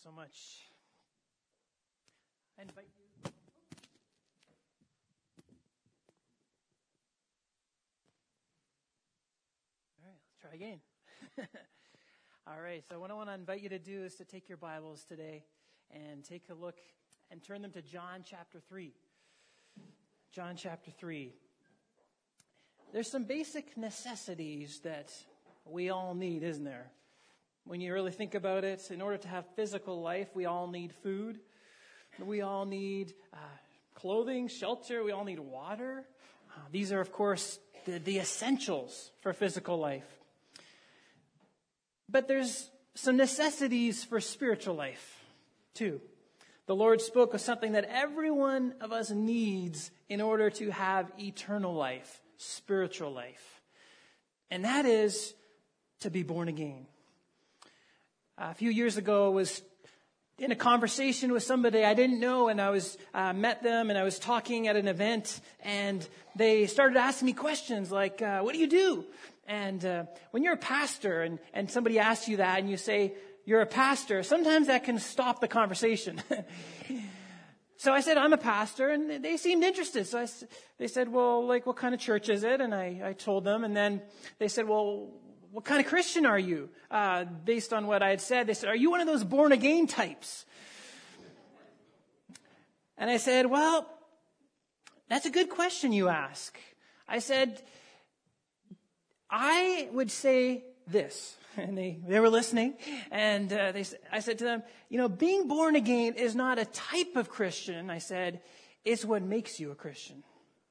so much. I invite you. All right, let's try again. All right, so what I want to invite you to do is to take your Bibles today and take a look and turn them to John chapter 3. John chapter 3. There's some basic necessities that we all need, isn't there? When you really think about it, in order to have physical life, we all need food. We all need clothing, shelter. We all need water. These are, of course, the essentials for physical life. But there's some necessities for spiritual life, too. The Lord spoke of something that every one of us needs in order to have eternal life, spiritual life. And that is to be born again. A few years ago, I was in a conversation with somebody I didn't know, and I was met them, and I was talking at an event, and they started asking me questions like, what do you do? And when you're a pastor, and somebody asks you that, and you say, you're a pastor, sometimes that can stop the conversation. So I said, I'm a pastor, and they seemed interested. So they said, well, like, what kind of church is it? And I told them, and then they said, well, what kind of Christian are you? Based on what I had said, they said, are you one of those born again types? And I said, well, that's a good question you ask. I said, I would say this. And they were listening. And I said to them, being born again is not a type of Christian. I said, it's what makes you a Christian.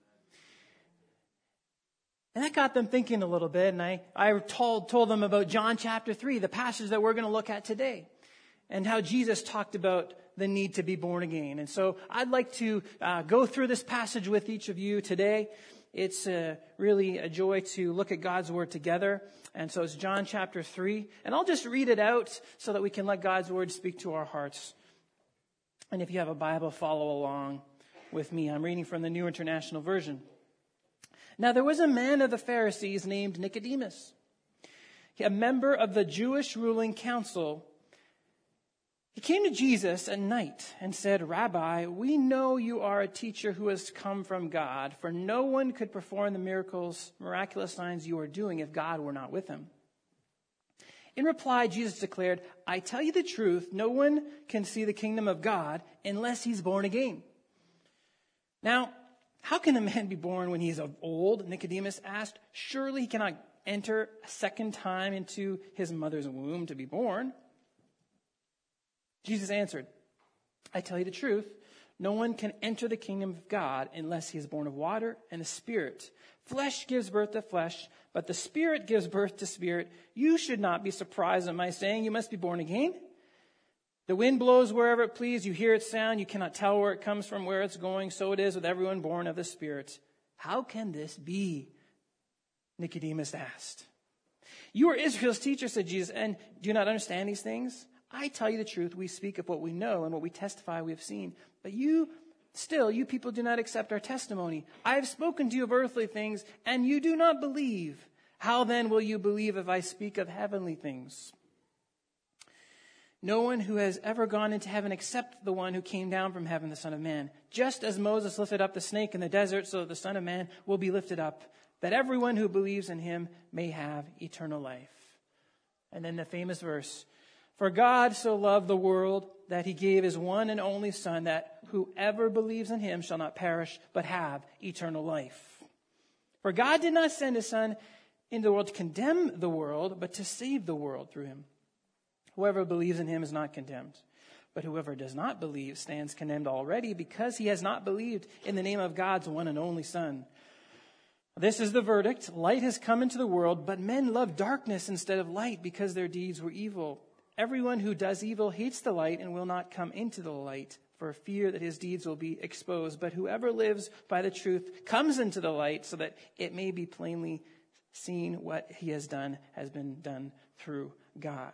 And that got them thinking a little bit, and I told them about John chapter 3, the passage that we're going to look at today, and how Jesus talked about the need to be born again. And so I'd like to go through this passage with each of you today. It's really a joy to look at God's Word together. And so it's John chapter 3, and I'll just read it out so that we can let God's Word speak to our hearts. And if you have a Bible, follow along with me. I'm reading from the New International Version. Now there was a man of the Pharisees named Nicodemus, a member of the Jewish ruling council. He came to Jesus at night and said, Rabbi, we know you are a teacher who has come from God, for no one could perform the miraculous signs you are doing if God were not with him. In reply, Jesus declared, I tell you the truth, no one can see the kingdom of God unless he's born again. Now, how can a man be born when he is old? Nicodemus asked. Surely he cannot enter a second time into his mother's womb to be born. Jesus answered, I tell you the truth, no one can enter the kingdom of God unless he is born of water and the Spirit. Flesh gives birth to flesh, but the Spirit gives birth to spirit. You should not be surprised at my saying you must be born again. The wind blows wherever it pleases. You hear its sound. You cannot tell where it comes from, where it's going. So it is with everyone born of the Spirit. How can this be? Nicodemus asked. You are Israel's teacher, said Jesus, and do you not understand these things? I tell you the truth. We speak of what we know and what we testify we have seen. But you people do not accept our testimony. I have spoken to you of earthly things, and you do not believe. How then will you believe if I speak of heavenly things? No one who has ever gone into heaven except the one who came down from heaven, the Son of Man. Just as Moses lifted up the snake in the desert, so the Son of Man will be lifted up, that everyone who believes in him may have eternal life. And then the famous verse, for God so loved the world that he gave his one and only Son, that whoever believes in him shall not perish, but have eternal life. For God did not send his Son into the world to condemn the world, but to save the world through him. Whoever believes in him is not condemned. But whoever does not believe stands condemned already because he has not believed in the name of God's one and only Son. This is the verdict. Light has come into the world, but men love darkness instead of light because their deeds were evil. Everyone who does evil hates the light and will not come into the light for fear that his deeds will be exposed. But whoever lives by the truth comes into the light so that it may be plainly seen what he has been done through God.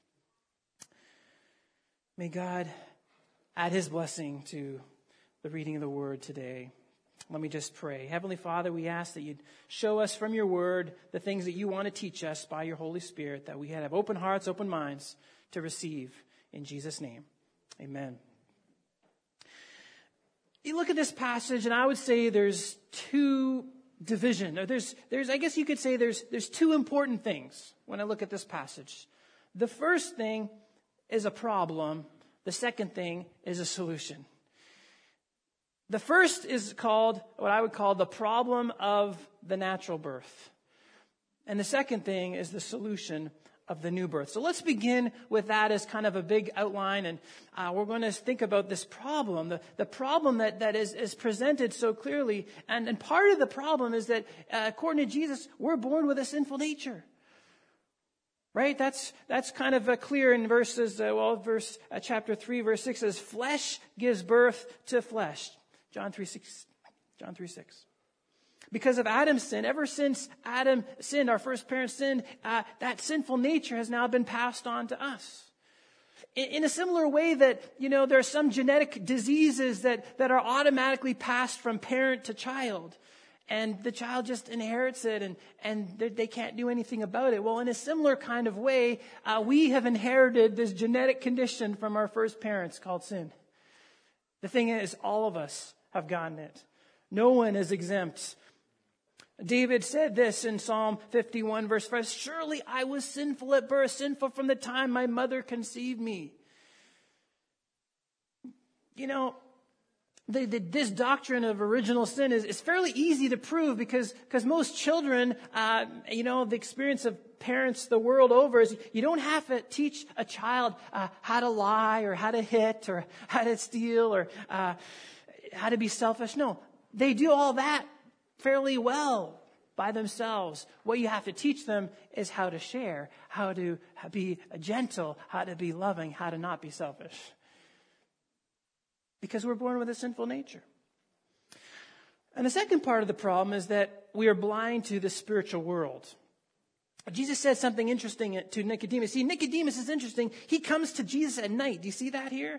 May God add his blessing to the reading of the word today. Let me just pray. Heavenly Father, we ask that you'd show us from your word the things that you want to teach us by your Holy Spirit, that we have open hearts, open minds to receive. In Jesus' name, amen. You look at this passage, and I would say there's two division, or there's I guess you could say there's two important things when I look at this passage. The first thing is a problem. The second thing is a solution. The first is called what I would call the problem of the natural birth. And the second thing is the solution of the new birth. So let's begin with that as kind of a big outline, and we're going to think about this problem, the problem that is presented so clearly. And part of the problem is that according to Jesus, we're born with a sinful nature. Right? That's kind of clear in chapter 3, verse 6 says, flesh gives birth to flesh. John 3:6. Because of Adam's sin, ever since Adam sinned, our first parent sinned, that sinful nature has now been passed on to us. In a similar way that, there are some genetic diseases that are automatically passed from parent to child. And the child just inherits it and they can't do anything about it. Well, in a similar kind of way, we have inherited this genetic condition from our first parents called sin. The thing is, all of us have gotten it. No one is exempt. David said this in Psalm 51, verse 5, surely I was sinful at birth, sinful from the time my mother conceived me. This doctrine of original sin is fairly easy to prove because most children, the experience of parents the world over is you don't have to teach a child how to lie or how to hit or how to steal or how to be selfish. No, they do all that fairly well by themselves. What you have to teach them is how to share, how to be gentle, how to be loving, how to not be selfish. Because we're born with a sinful nature. And the second part of the problem is that we are blind to the spiritual world. Jesus said something interesting to Nicodemus. See, Nicodemus is interesting. He comes to Jesus at night. Do you see that here?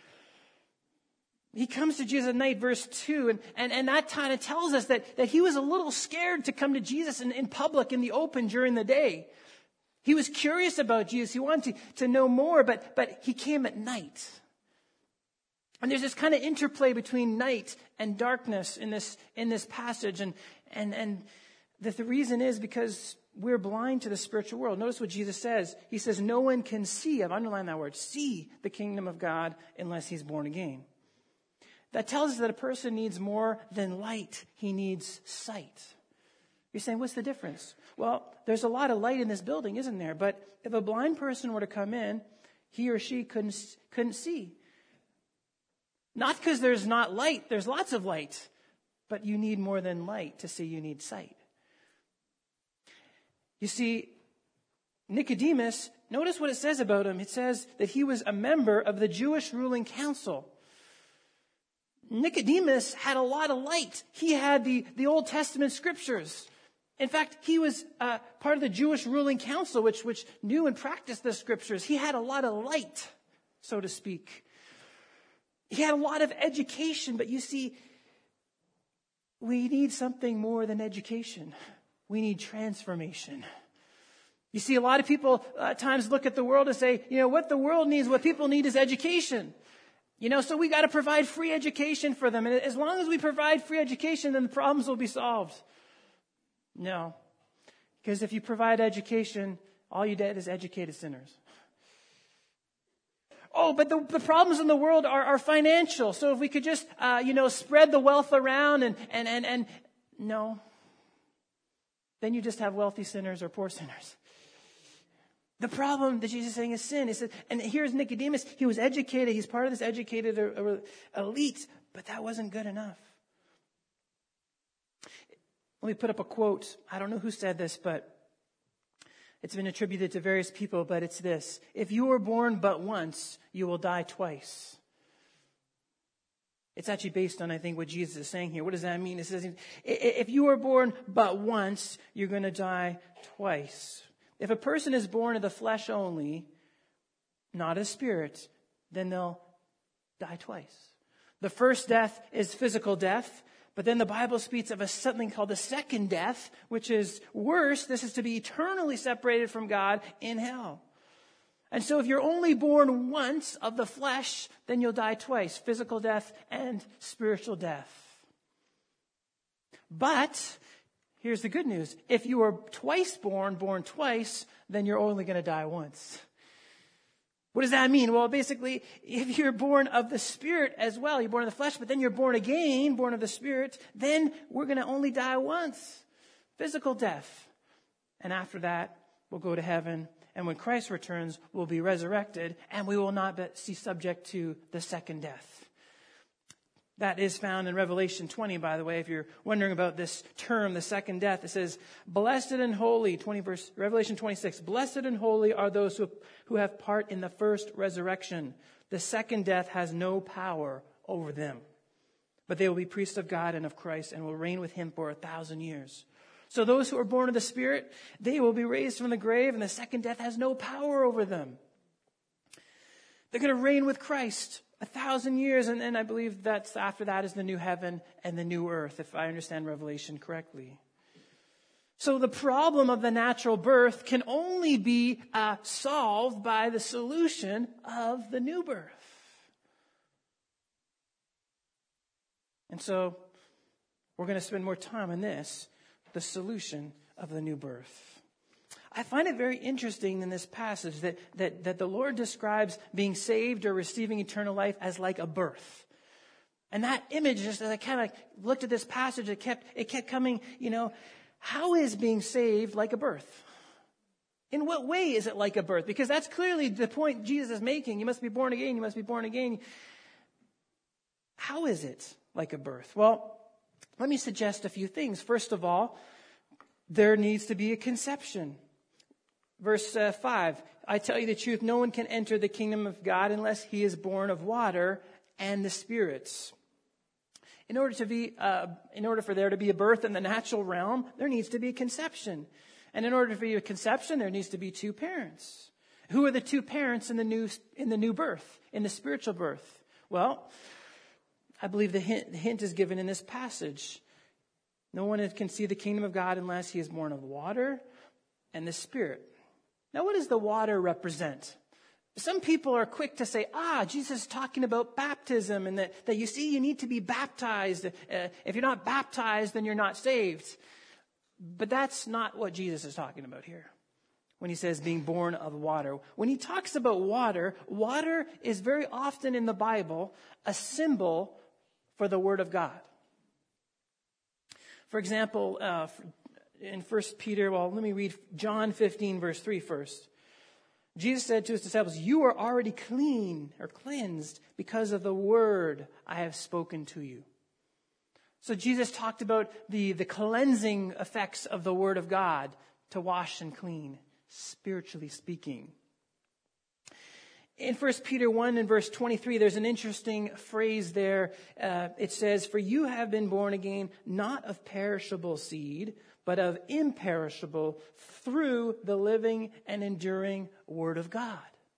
He comes to Jesus at night, verse 2, and that kind of tells us that he was a little scared to come to Jesus in public, in the open during the day. He was curious about Jesus. He wanted to know more, but he came at night. And there's this kind of interplay between night and darkness in this passage. And the reason is because we're blind to the spiritual world. Notice what Jesus says. He says, no one can see, I've underlined that word, see the kingdom of God unless he's born again. That tells us that a person needs more than light. He needs sight. You're saying, what's the difference? Well, there's a lot of light in this building, isn't there? But if a blind person were to come in, he or she couldn't see. Not because there's not light, there's lots of light, but you need more than light to see. You need sight. You see, Nicodemus, notice what it says about him. It says that he was a member of the Jewish ruling council. Nicodemus had a lot of light. He had the Old Testament scriptures. In fact, he was part of the Jewish ruling council, which knew and practiced the scriptures. He had a lot of light, so to speak. He had a lot of education, but you see, we need something more than education. We need transformation. You see, a lot of people at times look at the world and say, what the world needs, what people need is education. So we got to provide free education for them. And as long as we provide free education, then the problems will be solved. No. Because if you provide education, all you get is educated sinners. Oh, but the problems in the world are financial. So if we could just, spread the wealth around and no. Then you just have wealthy sinners or poor sinners. The problem that Jesus is saying is sin. He said, and here's Nicodemus. He was educated. He's part of this educated elite, but that wasn't good enough. Let me put up a quote. I don't know who said this, but it's been attributed to various people, but it's this. If you were born but once, you will die twice. It's actually based on, I think, what Jesus is saying here. What does that mean? It says, if you were born but once, you're going to die twice. If a person is born of the flesh only, not of spirit, then they'll die twice. The first death is physical death. But then the Bible speaks of something called the second death, which is worse. This is to be eternally separated from God in hell. And so if you're only born once of the flesh, then you'll die twice, physical death and spiritual death. But here's the good news. If you are twice born twice, then you're only going to die once. What does that mean? Well, basically, if you're born of the Spirit as well, you're born of the flesh, but then you're born again, born of the Spirit, then we're going to only die once. Physical death. And after that, we'll go to heaven. And when Christ returns, we'll be resurrected, and we will not be subject to the second death. That is found in Revelation 20, by the way. If you're wondering about this term, the second death, it says, blessed and holy, Revelation 26, blessed and holy are those who have part in the first resurrection. The second death has no power over them. But they will be priests of God and of Christ and will reign with him for 1,000 years. So those who are born of the Spirit, they will be raised from the grave, and the second death has no power over them. They're going to reign with Christ 1,000 years, and then I believe that's after that is the new heaven and the new earth, if I understand Revelation correctly. So the problem of the natural birth can only be solved by the solution of the new birth. And so we're going to spend more time on this, the solution of the new birth. I find it very interesting in this passage that the Lord describes being saved or receiving eternal life as like a birth. And that image, just as I kind of looked at this passage, it kept coming, how is being saved like a birth? In what way is it like a birth? Because that's clearly the point Jesus is making. You must be born again. You must be born again. How is it like a birth? Well, let me suggest a few things. First of all, there needs to be a conception. Verse 5, I tell you the truth, no one can enter the kingdom of God unless he is born of water and the spirits. In order for there to be a birth in the natural realm, there needs to be a conception. And in order to be a conception, there needs to be two parents. Who are the two parents in the new birth, in the spiritual birth? Well, I believe the hint is given in this passage. No one can see the kingdom of God unless he is born of water and the Spirit. Now, what does the water represent? Some people are quick to say, Jesus is talking about baptism and that you need to be baptized. If you're not baptized, then you're not saved. But that's not what Jesus is talking about here when he says being born of water. When he talks about water, water is very often in the Bible a symbol for the Word of God. For example, in 1 Peter, let me read John 15, verse 3 first. Jesus said to his disciples, you are already clean or cleansed because of the word I have spoken to you. So Jesus talked about the cleansing effects of the word of God to wash and clean, spiritually speaking. In 1 Peter 1 and verse 23, there's an interesting phrase there. It says, for you have been born again, not of perishable seed, but of imperishable, through the living and enduring Word of God.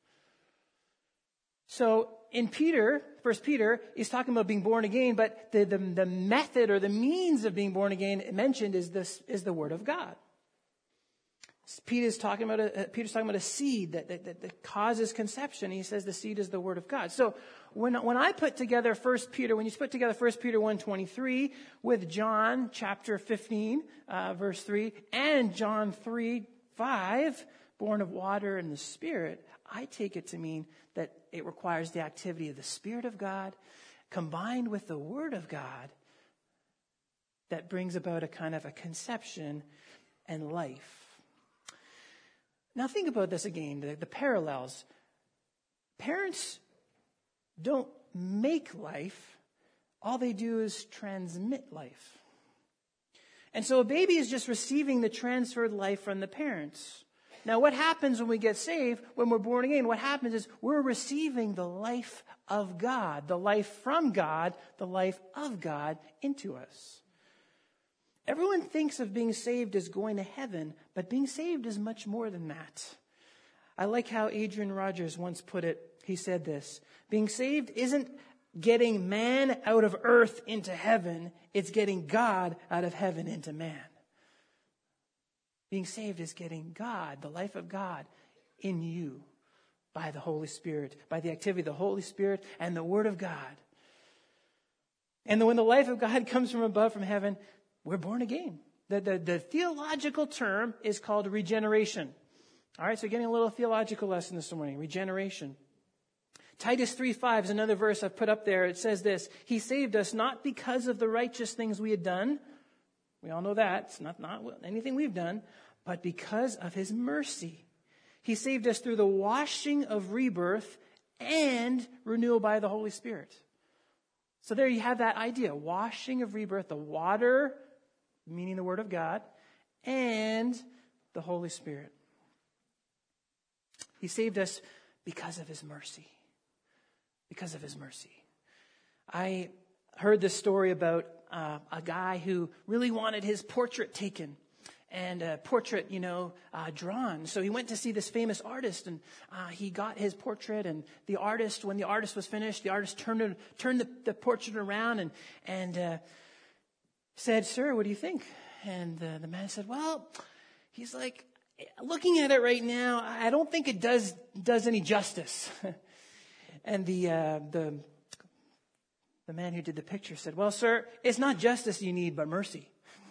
So in 1 Peter, he's talking about being born again, but the method or the means of being born again mentioned is the Word of God. Peter's talking about a seed that causes conception. He says the seed is the Word of God. So when I put together 1 Peter 1:23 with John chapter 15, verse 3, and John 3:5, born of water and the Spirit, I take it to mean that it requires the activity of the Spirit of God combined with the Word of God that brings about a kind of a conception and life. Now think about this again, the parallels. Parents don't make life. All they do is transmit life. And so a baby is just receiving the transferred life from the parents. Now what happens when we get saved, when we're born again? What happens is we're receiving the life of God, the life from God, the life of God into us. Everyone thinks of being saved as going to heaven, but being saved is much more than that. I like how Adrian Rogers once put it. He said this, being saved isn't getting man out of earth into heaven, it's getting God out of heaven into man. Being saved is getting God, the life of God, in you by the Holy Spirit, by the activity of the Holy Spirit and the Word of God. And when the life of God comes from above, from heaven, we're born again. The theological term is called regeneration. All right, so getting a little theological lesson this morning, regeneration. Titus 3:5 is another verse I've put up there. It says this: He saved us not because of the righteous things we had done. We all know that. It's not anything we've done, but because of His mercy. He saved us through the washing of rebirth and renewal by the Holy Spirit. So there you have that idea. Washing of rebirth, the water, meaning the Word of God, and the Holy Spirit. He saved us because of His mercy. Because of His mercy. I heard this story about a guy who really wanted his portrait taken. And a portrait, drawn. So he went to see this famous artist, and he got his portrait. And the artist, when the artist was finished, the artist turned the portrait around and said, "Sir, what do you think?" And the man said, "Well," he's like, "looking at it right now, I don't think it does any justice." And the man who did the picture said, "Well, sir, it's not justice you need, but mercy."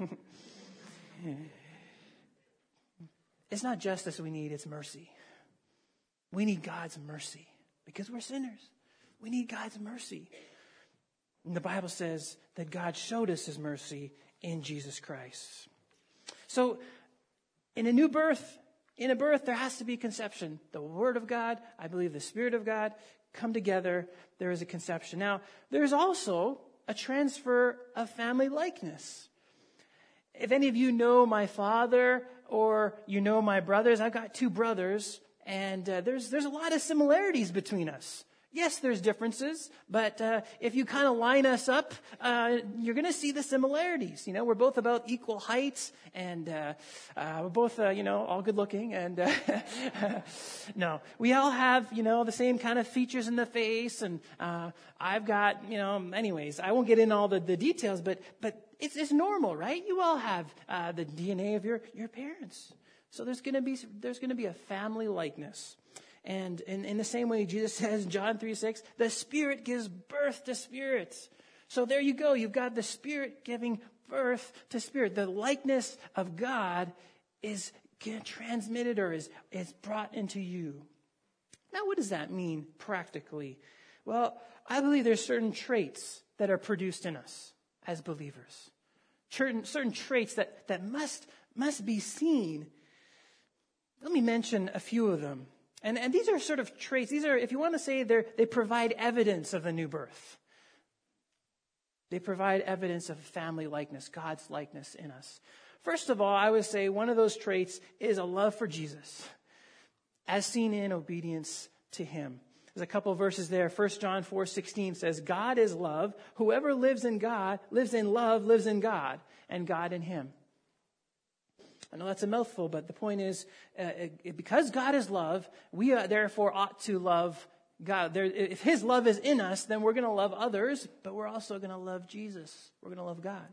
It's not justice we need, it's mercy. We need God's mercy because we're sinners. We need God's mercy. And the Bible says that God showed us His mercy in Jesus Christ. So in a birth, there has to be conception. The Word of God, I believe the Spirit of God, come together. There is a conception. Now, there's also a transfer of family likeness. If any of you know my father or you know my brothers, I've got 2 brothers, and there's a lot of similarities between us. Yes, there's differences, but if you kind of line us up, you're going to see the similarities. We're both about equal height, and we're both, all good looking. And no, we all have, the same kind of features in the face. And I've got, anyways, I won't get into all the details, but it's normal, right? You all have the DNA of your parents, so there's going to be a family likeness. And in the same way, Jesus says in John 3:6, the Spirit gives birth to spirits. So there you go. You've got the Spirit giving birth to spirit. The likeness of God is transmitted or is brought into you. Now, what does that mean practically? Well, I believe there's certain traits that are produced in us as believers. Certain traits that must be seen. Let me mention a few of them. And these are sort of traits. These are, if you want to say, they provide evidence of the new birth. They provide evidence of family likeness, God's likeness in us. First of all, I would say one of those traits is a love for Jesus, as seen in obedience to Him. There's a couple of verses there. 1 John 4:16 says, God is love. Whoever lives in God, lives in love, lives in God, and God in him. I know that's a mouthful, but the point is, because God is love, we therefore ought to love God. If His love is in us, then we're going to love others, but we're also going to love Jesus. We're going to love God.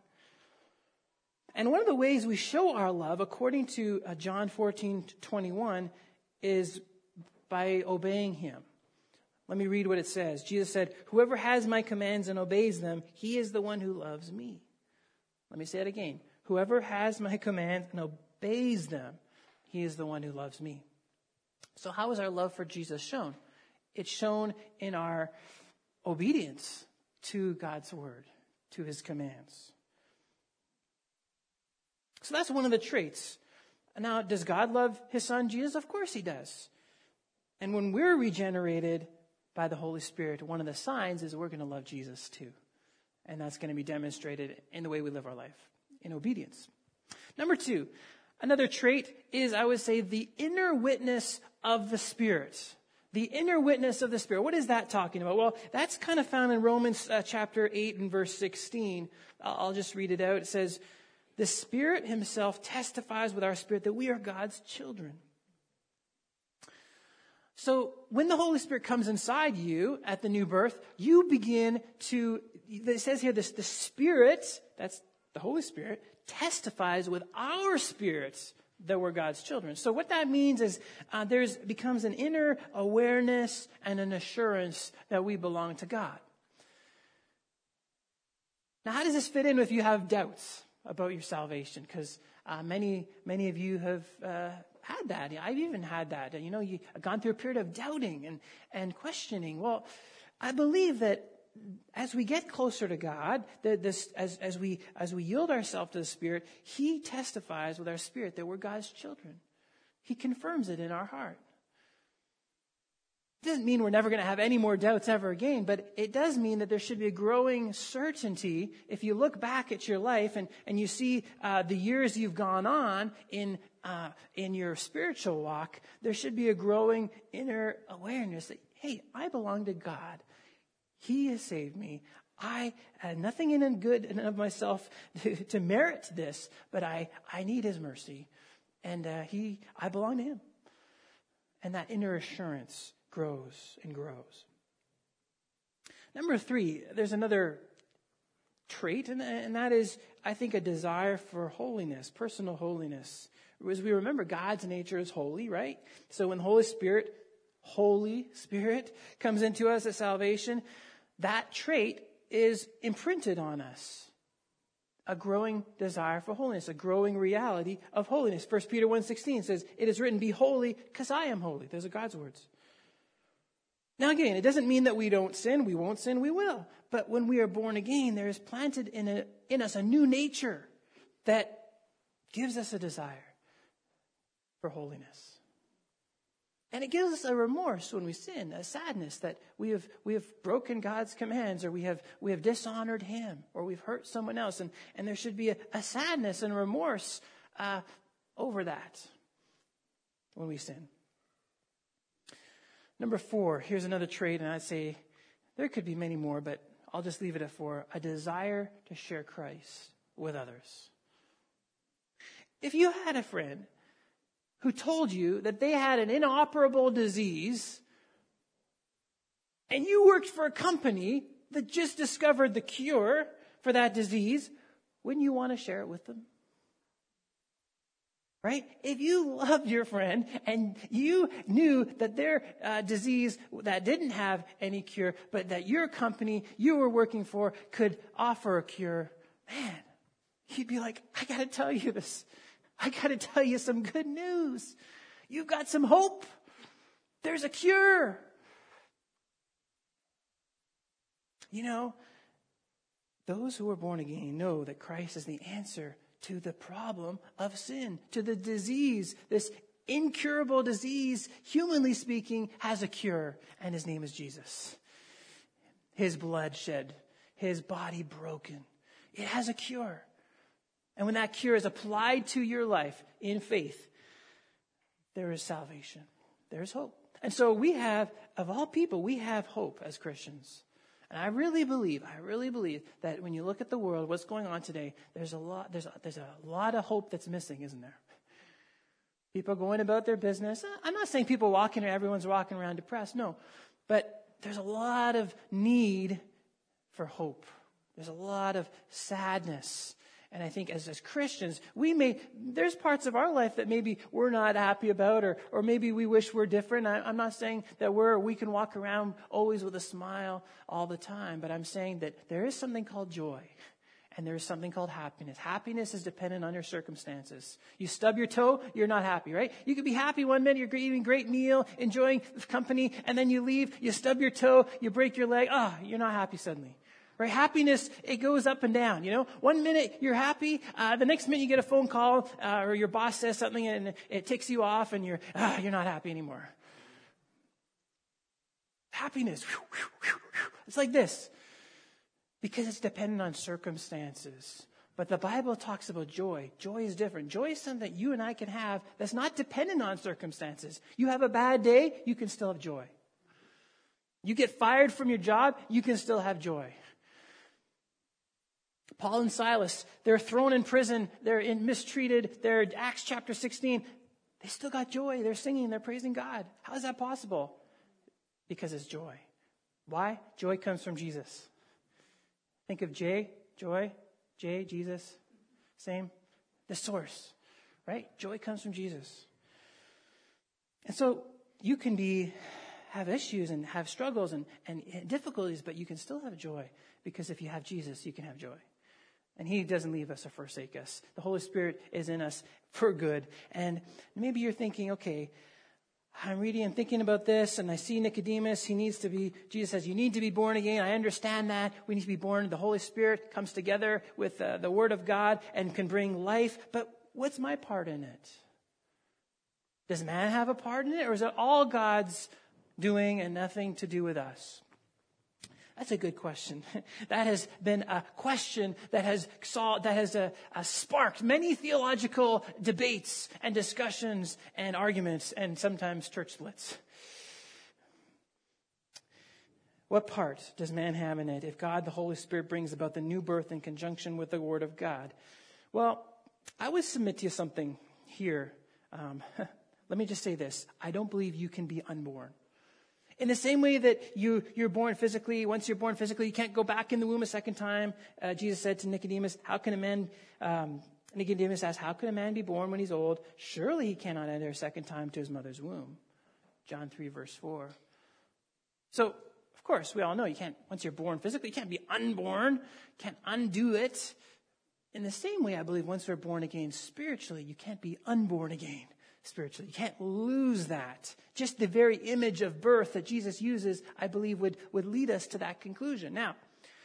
And one of the ways we show our love, according to John 14:21, is by obeying Him. Let me read what it says. Jesus said, whoever has my commands and obeys them, he is the one who loves me. Let me say it again. Whoever has my commands and obeys them, he is the one who loves me. So how is our love for Jesus shown? It's shown in our obedience to God's word, to His commands. So that's one of the traits. Now, does God love His Son, Jesus? Of course He does. And when we're regenerated by the Holy Spirit, one of the signs is we're going to love Jesus too. And that's going to be demonstrated in the way we live our life, in obedience. Number 2, another trait is, I would say, the inner witness of the Spirit. The inner witness of the Spirit. What is that talking about? Well, that's kind of found in Romans chapter 8 and verse 16. I'll just read it out. It says, the Spirit Himself testifies with our spirit that we are God's children. So when the Holy Spirit comes inside you at the new birth, you begin to, it says here, the Spirit, that's the Holy Spirit, testifies with our spirits that we're God's children. So what that means is becomes an inner awareness and an assurance that we belong to God. Now, how does this fit in if you have doubts about your salvation? Because many of you have had that. I've even had that. You've gone through a period of doubting and questioning. Well, I believe that as we get closer to God, as we yield ourselves to the Spirit, He testifies with our spirit that we're God's children. He confirms it in our heart. It doesn't mean we're never going to have any more doubts ever again, but it does mean that there should be a growing certainty. If you look back at your life and you see the years you've gone on in your spiritual walk, there should be a growing inner awareness that, hey, I belong to God. He has saved me. I had nothing in and good and of myself to merit this, but I need His mercy. And I belong to Him. And that inner assurance grows and grows. Number 3, there's another trait, and that is, I think, a desire for holiness, personal holiness. As we remember, God's nature is holy, right? So when the Holy Spirit comes into us at salvation, that trait is imprinted on us. A growing desire for holiness, a growing reality of holiness. 1 Peter 1:16 says, "It is written, be holy because I am holy." Those are God's words. Now again, it doesn't mean that we don't sin. We won't sin. We will. But when we are born again, there is planted in us a new nature that gives us a desire for holiness. And it gives us a remorse when we sin, a sadness that we have broken God's commands, or we have dishonored Him, or we've hurt someone else. And there should be a sadness and remorse over that when we sin. Number 4, here's another trait, and I'd say there could be many more, but I'll just leave it at 4. A desire to share Christ with others. If you had a friend who told you that they had an inoperable disease, and you worked for a company that just discovered the cure for that disease, wouldn't you want to share it with them? Right? If you loved your friend and you knew that their disease that didn't have any cure, but that your company you were working for could offer a cure, man, you'd be like, I got to tell you this. I got to tell you some good news. You've got some hope. There's a cure. Those who are born again know that Christ is the answer to the problem of sin, to the disease. This incurable disease, humanly speaking, has a cure, and His name is Jesus. His blood shed, His body broken. It has a cure. And when that cure is applied to your life in faith, there is salvation. There is hope. And so we have, of all people, we have hope as Christians. And I really believe that when you look at the world, what's going on today, there's a lot of hope that's missing, isn't there? People going about their business. I'm not saying everyone's walking around depressed. No. But there's a lot of need for hope. There's a lot of sadness. And I think as Christians, there's parts of our life that maybe we're not happy about, or maybe we wish we're different. I'm not saying that we can walk around always with a smile all the time, but I'm saying that there is something called joy, and there is something called happiness. Happiness is dependent on your circumstances. You stub your toe, you're not happy, right? You could be happy one minute, you're eating a great meal, enjoying company, and then you leave, you stub your toe, you break your leg, you're not happy suddenly. Right? Happiness, it goes up and down. 1 minute you're happy, the next minute you get a phone call, or your boss says something and it ticks you off, and you're not happy anymore. Happiness, it's like this, because it's dependent on circumstances. But the Bible talks about joy. Joy is different. Joy is something that you and I can have that's not dependent on circumstances. You have a bad day, you can still have joy. You get fired from your job, you can still have joy. Paul and Silas, they're thrown in prison, they're mistreated, they're Acts chapter 16. They still got joy. They're singing, they're praising God. How is that possible? Because it's joy. Why? Joy comes from Jesus. Think of joy, Jesus, same. The source, right? Joy comes from Jesus. And so you can have issues and have struggles and difficulties, but you can still have joy, because if you have Jesus, you can have joy. And he doesn't leave us or forsake us. The Holy Spirit is in us for good. And maybe you're thinking, okay, I'm reading and thinking about this, and I see Nicodemus. Jesus says, you need to be born again. I understand that. We need to be born. The Holy Spirit comes together with the Word of God and can bring life. But what's my part in it? Does man have a part in it, or is it all God's doing and nothing to do with us? That's a good question. That has been a question that has sparked many theological debates and discussions and arguments and sometimes church splits. What part does man have in it if God, the Holy Spirit, brings about the new birth in conjunction with the Word of God? Well, I would submit to you something here. Let me just say this. I don't believe you can be unborn. In the same way that you're born physically, once you're born physically, you can't go back in the womb a second time. Jesus said to Nicodemus, Nicodemus asked, how can a man be born when he's old? Surely he cannot enter a second time to his mother's womb. John 3, verse 4. So, of course, we all know once you're born physically, you can't be unborn. You can't undo it. In the same way, I believe once we're born again spiritually, you can't be unborn again spiritually. You can't lose that. Just the very image of birth that Jesus uses, I believe, would lead us to that conclusion. Now,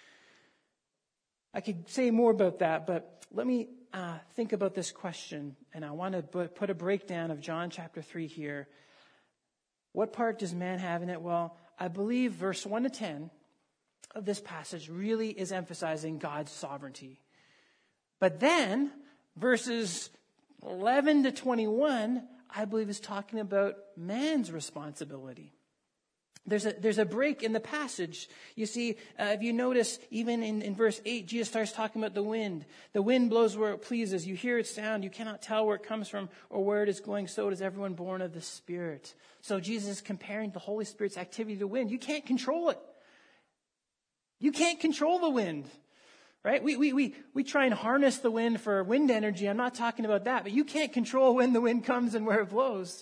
I could say more about that, but let me think about this question, and I want to put a breakdown of John chapter 3 here. What part does man have in it? Well, I believe verse 1 to 10 of this passage really is emphasizing God's sovereignty. But then, verses 11 to 21, I believe, is talking about man's responsibility. There's a break in the passage. You see, if you notice, even in verse 8, Jesus starts talking about the wind. The wind blows where it pleases. You hear its sound. You cannot tell where it comes from or where it is going. So does everyone born of the Spirit. So Jesus is comparing the Holy Spirit's activity to wind. You can't control it. You can't control the wind. Right? We try and harness the wind for wind energy. I'm not talking about that. But you can't control when the wind comes and where it blows.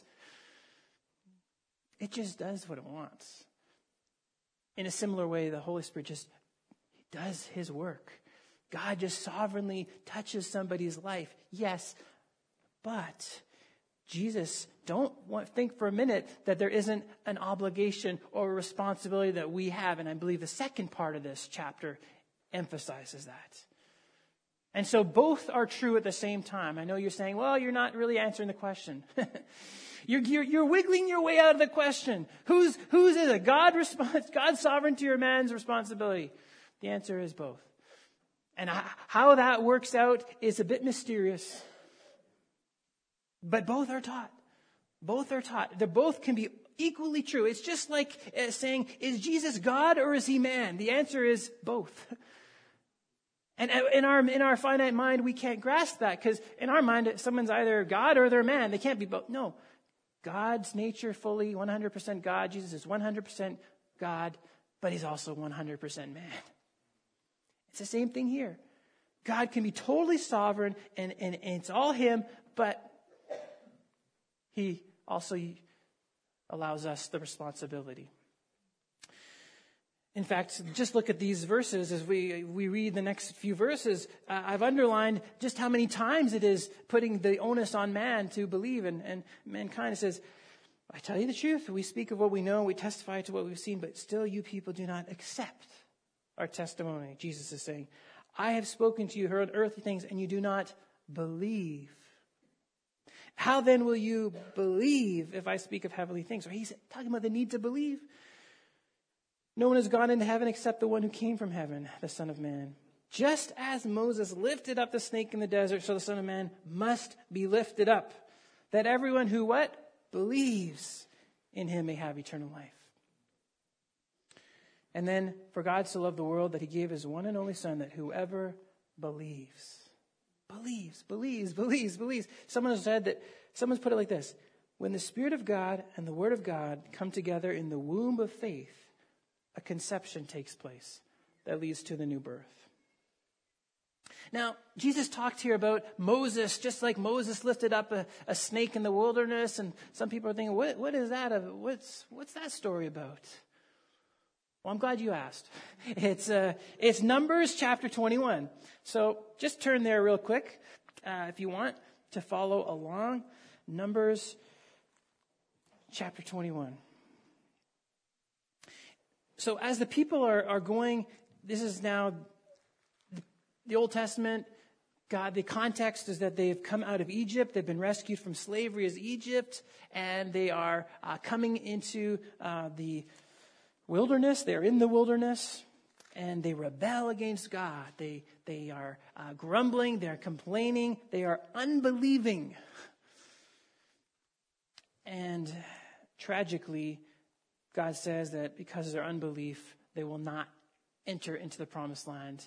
It just does what it wants. In a similar way, the Holy Spirit just does his work. God just sovereignly touches somebody's life. Yes, but Jesus, don't think for a minute that there isn't an obligation or a responsibility that we have. And I believe the second part of this chapter emphasizes that. And so both are true at the same time. I know you're saying, well, you're not really answering the question. You're wiggling your way out of the question. Whose is it? God's sovereignty or man's responsibility? The answer is both. And how that works out is a bit mysterious. But both are taught. Both are taught. They both can be equally true. It's just like saying, is Jesus God or is he man? The answer is both. And in our finite mind, we can't grasp that, because in our mind, someone's either God or they're man. They can't be both. No. God's nature fully 100% God. Jesus is 100% God, but he's also 100% man. It's the same thing here. God can be totally sovereign and it's all him, but he also allows us the responsibility. In fact, just look at these verses as we read the next few verses. I've underlined just how many times it is putting the onus on man to believe. And mankind says, I tell you the truth, we speak of what we know, we testify to what we've seen, but still you people do not accept our testimony. Jesus is saying, I have spoken to you, heard earthly things, and you do not believe. How then will you believe if I speak of heavenly things? Or he's talking about the need to believe. No one has gone into heaven except the one who came from heaven, the Son of Man. Just as Moses lifted up the snake in the desert, so the Son of Man must be lifted up, that everyone who what? Believes in him may have eternal life. And then, for God so loved the world that he gave his one and only Son, that whoever believes. Someone's put it like this. When the Spirit of God and the Word of God come together in the womb of faith, a conception takes place that leads to the new birth. Now, Jesus talked here about Moses, just like Moses lifted up a snake in the wilderness. And some people are thinking, what is that? What's that story about? Well, I'm glad you asked. It's Numbers chapter 21. So just turn there real quick if you want to follow along. Numbers chapter 21. So as the people are going, this is now the Old Testament. God, the context is that they've come out of Egypt. They've been rescued from slavery as Egypt, and they are coming into the wilderness. They're in the wilderness, and they rebel against God. They are grumbling. They're complaining. They are unbelieving. And tragically, God says that because of their unbelief, they will not enter into the promised land,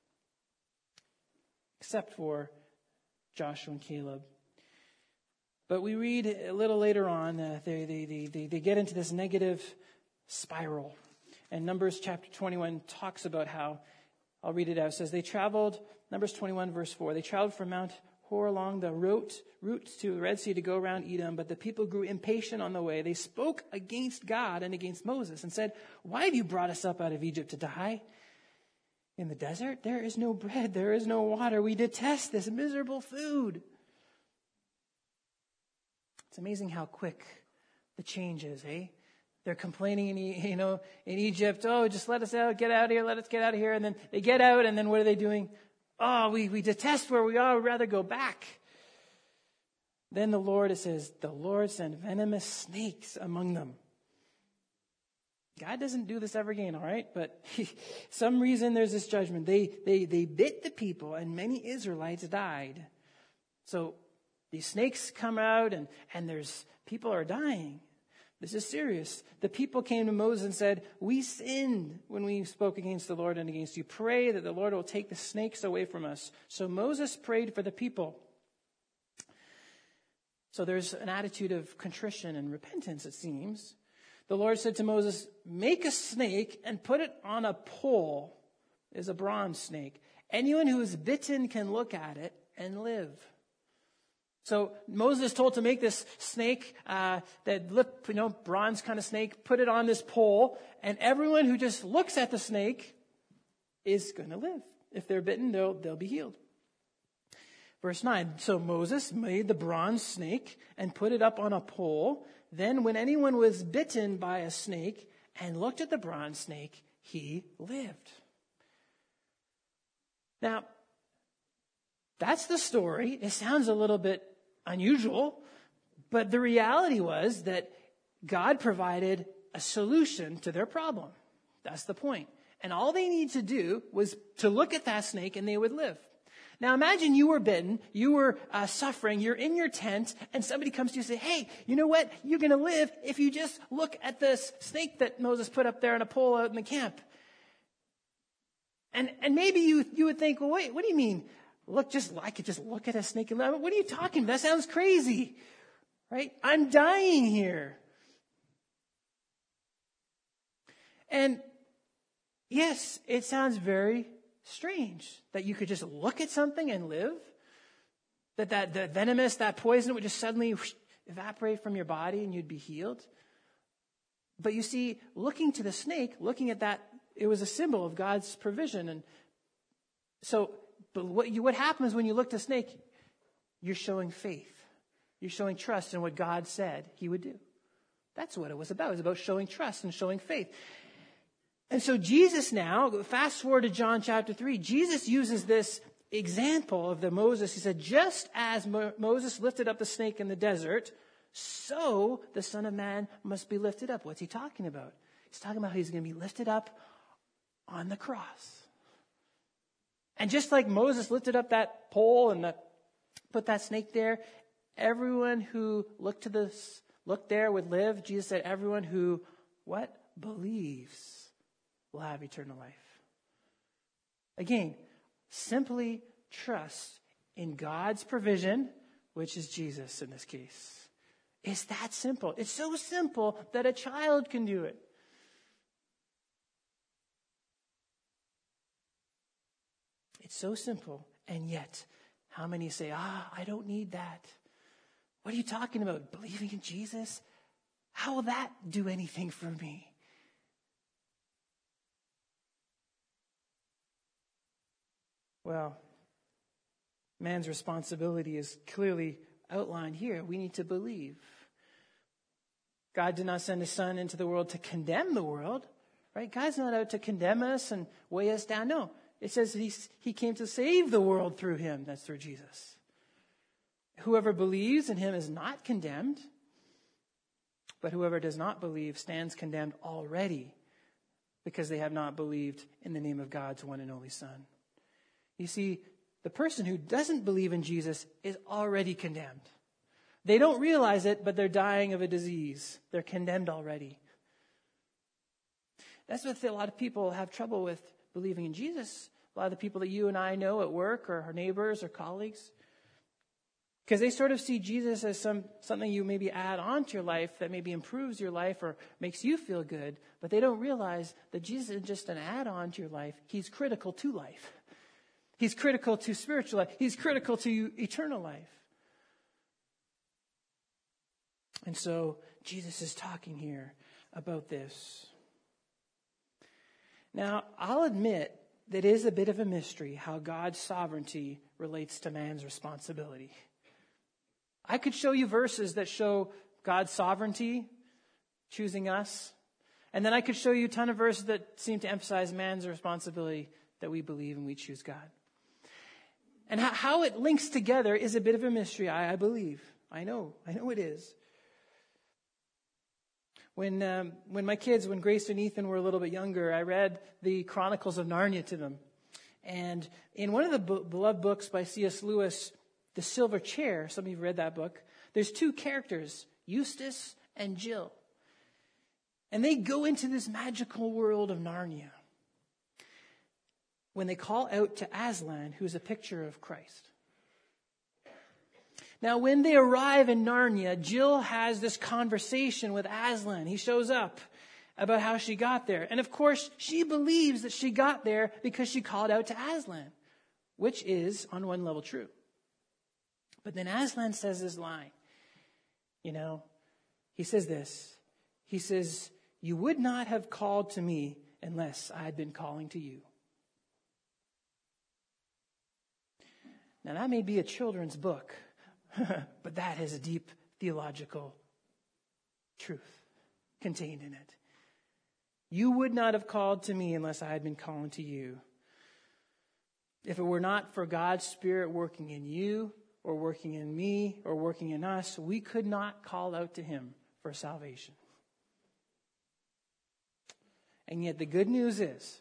except for Joshua and Caleb. But we read a little later on, they get into this negative spiral. And Numbers chapter 21 talks about how, I'll read it out. It says, they traveled, Numbers 21 verse 4, they traveled from Mount Hor along the route to the Red Sea to go around Edom, but the people grew impatient on the way. They spoke against God and against Moses and said, why have you brought us up out of Egypt to die in the desert? There is no bread, there is no water. We detest this miserable food. It's amazing how quick the change is, eh? They're complaining in Egypt, oh, just let us out, get out of here, let us get out of here. And then they get out, and then what are they doing? Oh, we detest where we are, we'd rather go back. Then the Lord, it says, the Lord sent venomous snakes among them. God doesn't do this ever again, all right? But some reason there's this judgment. They bit the people, and many Israelites died. So these snakes come out, and there's people are dying. This is serious. The people came to Moses and said, we sinned when we spoke against the Lord and against you. Pray that the Lord will take the snakes away from us. So Moses prayed for the people. So there's an attitude of contrition and repentance, it seems. The Lord said to Moses, make a snake and put it on a pole. It's a bronze snake. Anyone who is bitten can look at it and live. So Moses is told to make this snake, that looked, bronze kind of snake, put it on this pole, and everyone who just looks at the snake is going to live. If they're bitten, they'll be healed. Verse 9, so Moses made the bronze snake and put it up on a pole. Then when anyone was bitten by a snake and looked at the bronze snake, he lived. Now, that's the story. It sounds a little bit unusual, but the reality was that God provided a solution to their problem. That's the point. And all they needed to do was to look at that snake and they would live. Now imagine you were bitten, you were suffering, you're in your tent, and somebody comes to you and says, hey, you know what? You're going to live if you just look at this snake that Moses put up there on a pole out in the camp. And maybe you would think, well, wait, what do you mean? I could just look at a snake and live? What are you talking about? That sounds crazy, right? I'm dying here. And yes, it sounds very strange that you could just look at something and live. That the venomous, that poison would just suddenly evaporate from your body and you'd be healed. But you see, looking to the snake, looking at that, it was a symbol of God's provision. And so, but what happens when you look to a snake? You're showing faith. You're showing trust in what God said he would do. That's what it was about. It was about showing trust and showing faith. And so Jesus now, fast forward to John chapter 3, Jesus uses this example of the Moses. He said, just as Moses lifted up the snake in the desert, so the Son of Man must be lifted up. What's he talking about? He's talking about how he's going to be lifted up on the cross. And just like Moses lifted up that pole and put that snake there, everyone who looked there would live. Jesus said, everyone who, what? Believes will have eternal life. Again, simply trust in God's provision, which is Jesus in this case. It's that simple. It's so simple that a child can do it. It's so simple, And yet, how many say, I don't need that? What are you talking about? Believing in Jesus? How will that do anything for me? Well, man's responsibility is clearly outlined here. We need to believe. God did not send his Son into the world to condemn the world, right? God's not out to condemn us and weigh us down. No, it says he came to save the world through him. That's through Jesus. Whoever believes in him is not condemned, but whoever does not believe stands condemned already because they have not believed in the name of God's one and only Son. You see, the person who doesn't believe in Jesus is already condemned. They don't realize it, but they're dying of a disease. They're condemned already. That's what a lot of people have trouble with believing in Jesus. A lot of the people that you and I know at work or our neighbors or colleagues. Because they sort of see Jesus as something you maybe add on to your life that maybe improves your life or makes you feel good. But they don't realize that Jesus isn't just an add-on to your life. He's critical to life. He's critical to spiritual life. He's critical to eternal life. And so Jesus is talking here about this. Now, I'll admit that it is a bit of a mystery how God's sovereignty relates to man's responsibility. I could show you verses that show God's sovereignty, choosing us. And then I could show you a ton of verses that seem to emphasize man's responsibility that we believe and we choose God. And how it links together is a bit of a mystery, I believe. I know it is. When Grace and Ethan were a little bit younger, I read the Chronicles of Narnia to them. And in one of the beloved books by C.S. Lewis, The Silver Chair, some of you have read that book, there's two characters, Eustace and Jill. And they go into this magical world of Narnia when they call out to Aslan, who's a picture of Christ. Now, when they arrive in Narnia, Jill has this conversation with Aslan. He shows up about how she got there. And of course, she believes that she got there because she called out to Aslan, which is, on one level, true. But then Aslan says this line. He says this. He says, "You would not have called to me unless I had been calling to you." Now, that may be a children's book, but that has a deep theological truth contained in it. You would not have called to me unless I had been calling to you. If it were not for God's Spirit working in you, or working in me, or working in us, we could not call out to him for salvation. And yet the good news is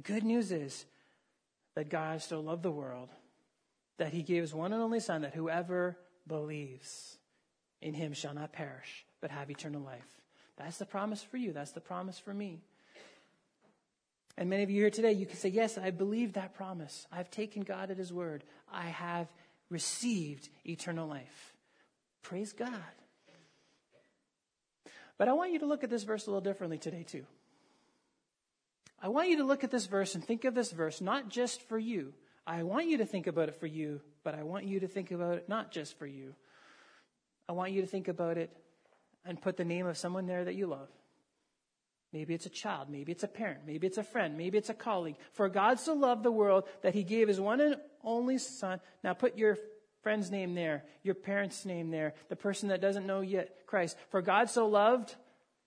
that God so loved the world that he gave his one and only Son, that whoever believes in him shall not perish, but have eternal life. That's the promise for you. That's the promise for me. And many of you here today, you can say, yes, I believe that promise. I've taken God at his word. I have received eternal life. Praise God. But I want you to look at this verse a little differently today too. I want you to look at this verse and think of this verse not just for you. I want you to think about it for you, but I want you to think about it not just for you. I want you to think about it and put the name of someone there that you love. Maybe it's a child, maybe it's a parent, maybe it's a friend, maybe it's a colleague. For God so loved the world that he gave his one and only Son. Now put your friend's name there, your parent's name there, the person that doesn't know yet Christ. For God so loved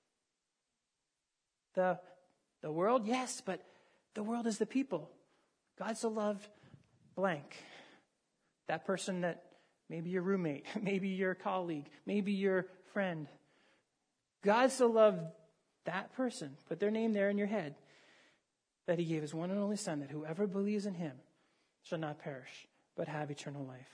the world? Yes, but the world is the people. God so loved blank. That person that maybe your roommate, maybe your colleague, maybe your friend. God so loved that person, put their name there in your head, that he gave his one and only Son, that whoever believes in him shall not perish, but have eternal life.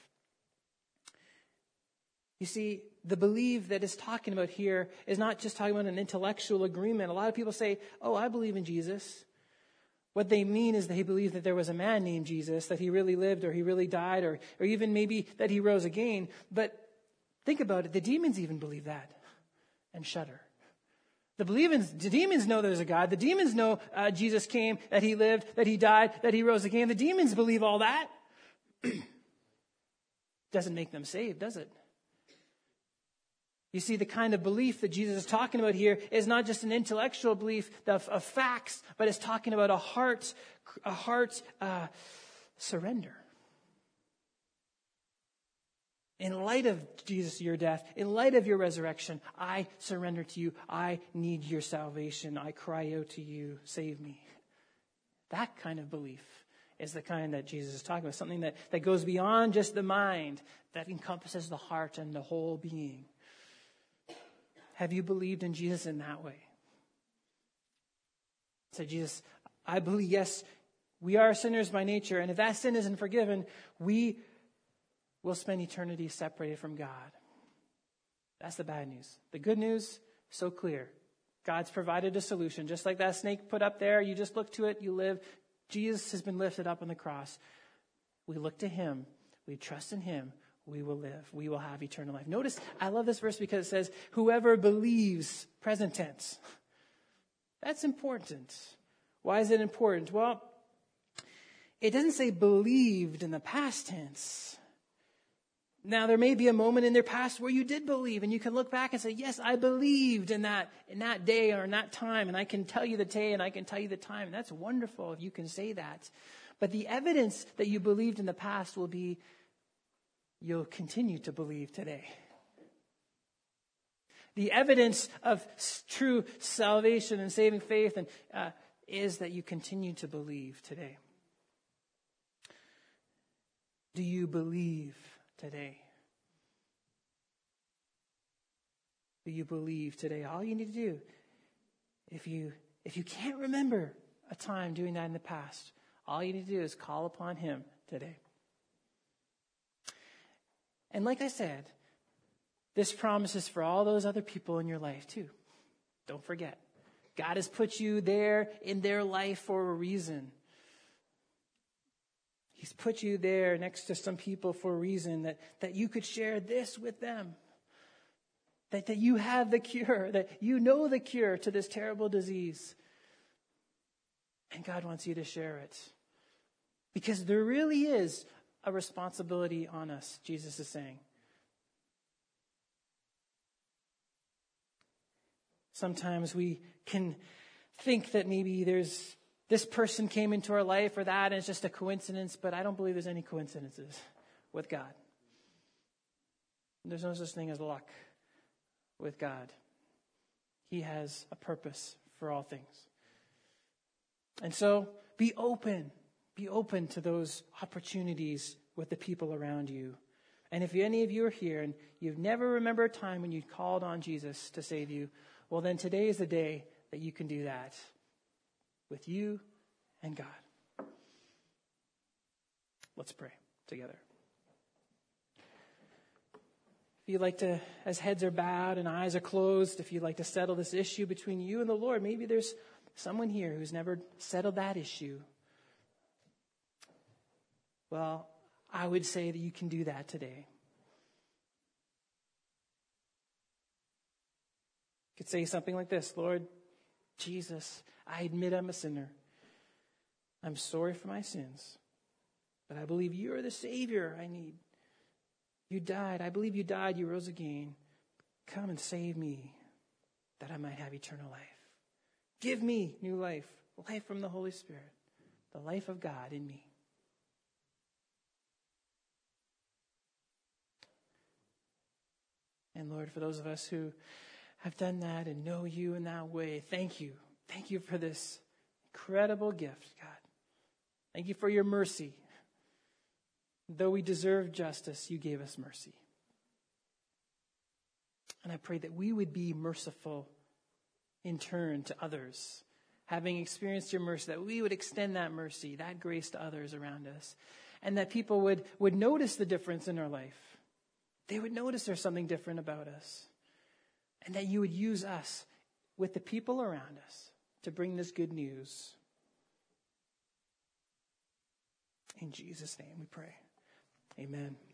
You see, the belief that is talking about here is not just talking about an intellectual agreement. A lot of people say, oh, I believe in Jesus. What they mean is they believe that there was a man named Jesus, that he really lived or he really died, or even maybe that he rose again. But think about it. The demons even believe that and shudder. The demons know there's a God. The demons know Jesus came, that he lived, that he died, that he rose again. The demons believe all that. Doesn't make them saved, does it? You see, the kind of belief that Jesus is talking about here is not just an intellectual belief of facts, but it's talking about a heart surrender. In light of Jesus, your death, in light of your resurrection, I surrender to you. I need your salvation. I cry out to you, save me. That kind of belief is the kind that Jesus is talking about, something that goes beyond just the mind, that encompasses the heart and the whole being. Have you believed in Jesus in that way? Say, Jesus, I believe, yes, we are sinners by nature, and if that sin isn't forgiven, we will spend eternity separated from God. That's the bad news. The good news, so clear. God's provided a solution. Just like that snake put up there, you just look to it, you live. Jesus has been lifted up on the cross. We look to him. We trust in him. We will live. We will have eternal life. Notice, I love this verse because it says, whoever believes, present tense. That's important. Why is it important? Well, it doesn't say believed in the past tense. Now, there may be a moment in their past where you did believe, and you can look back and say, yes, I believed in that day or in that time, and I can tell you the day and I can tell you the time. And that's wonderful if you can say that. But the evidence that you believed in the past will be you'll continue to believe today. The evidence of true salvation and saving faith is that you continue to believe today. Do you believe today? Do you believe today? All you need to do, if you can't remember a time doing that in the past, all you need to do is call upon him today. And like I said, this promise is for all those other people in your life too. Don't forget. God has put you there in their life for a reason. He's put you there next to some people for a reason that you could share this with them. That you have the cure, that you know the cure to this terrible disease. And God wants you to share it. Because there really is a responsibility on us, Jesus is saying. Sometimes we can think that maybe this person came into our life or that, and it's just a coincidence, but I don't believe there's any coincidences with God. There's no such thing as luck with God. He has a purpose for all things. And so be open to those opportunities with the people around you. And if any of you are here and you've never remembered a time when you called on Jesus to save you, well, then today is the day that you can do that with you and God. Let's pray together. If you'd like to, as heads are bowed and eyes are closed, if you'd like to settle this issue between you and the Lord, maybe there's someone here who's never settled that issue. Well, I would say that you can do that today. You could say something like this: Lord Jesus, I admit I'm a sinner. I'm sorry for my sins. But I believe you are the Savior I need. You died. I believe you died. You rose again. Come and save me that I might have eternal life. Give me new life, life from the Holy Spirit, the life of God in me. And Lord, for those of us who have done that and know you in that way, thank you. Thank you for this incredible gift, God. Thank you for your mercy. Though we deserve justice, you gave us mercy. And I pray that we would be merciful in turn to others. Having experienced your mercy, that we would extend that mercy, that grace to others around us. And that people would notice the difference in our life. They would notice there's something different about us. And that you would use us with the people around us to bring this good news. In Jesus' name we pray. Amen.